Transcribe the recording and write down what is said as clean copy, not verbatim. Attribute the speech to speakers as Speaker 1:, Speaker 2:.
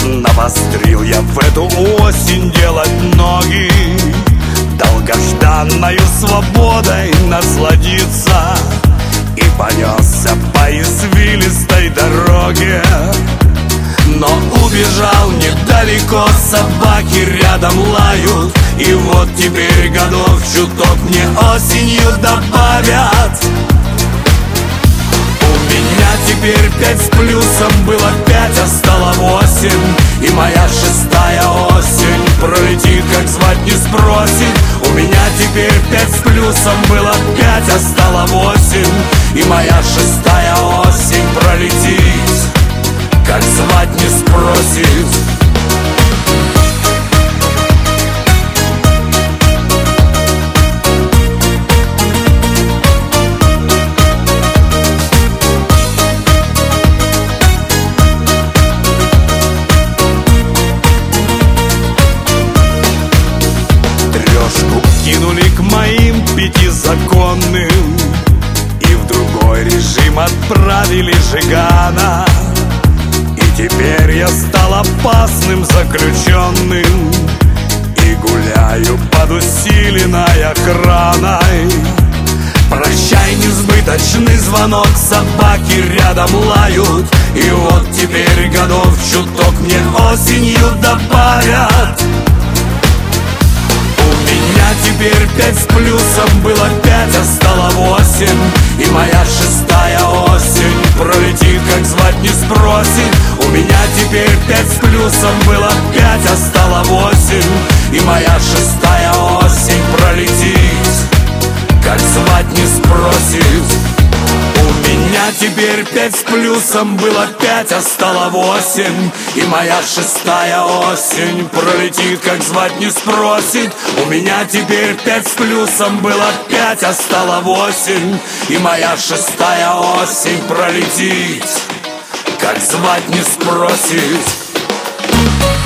Speaker 1: Навострил я в эту осень делать ноги, долгожданною свободой насладиться. И понесся по извилистой дороге, но убежал недалеко, собаки рядом лают. И вот теперь годов чуток мне осенью добавят. У меня теперь 5 с плюсом, было 5, а стало 8. И моя 6-я осень пролетит, как звать не спросит. У меня теперь 5 с плюсом, было 5, а стало 8. И моя 6-я осень пролетит, как звать не спросит. Кинули к моим 5 законным, и в другой режим отправили Жигана. И теперь я стал опасным заключенным и гуляю под усиленной охраной. Прощай, несбыточный звонок, собаки рядом лают. И вот теперь годов чуток мне осенью добавят. У меня теперь 5 с плюсом, было 5, а стало 8. И моя 6-я осень пролетит, как звать не спросит. У меня теперь 5 с плюсом, было 5, а стало 8. И моя 6-я осень пролетит, как звать не спросит. У меня теперь 5 с плюсом, было 5, а стало 8. И моя 6-я осень пролетит, как звать не спросит. У меня теперь 5 с плюсом, было 5, а стало 8. И моя 6-я осень пролетит, как звать не спросит.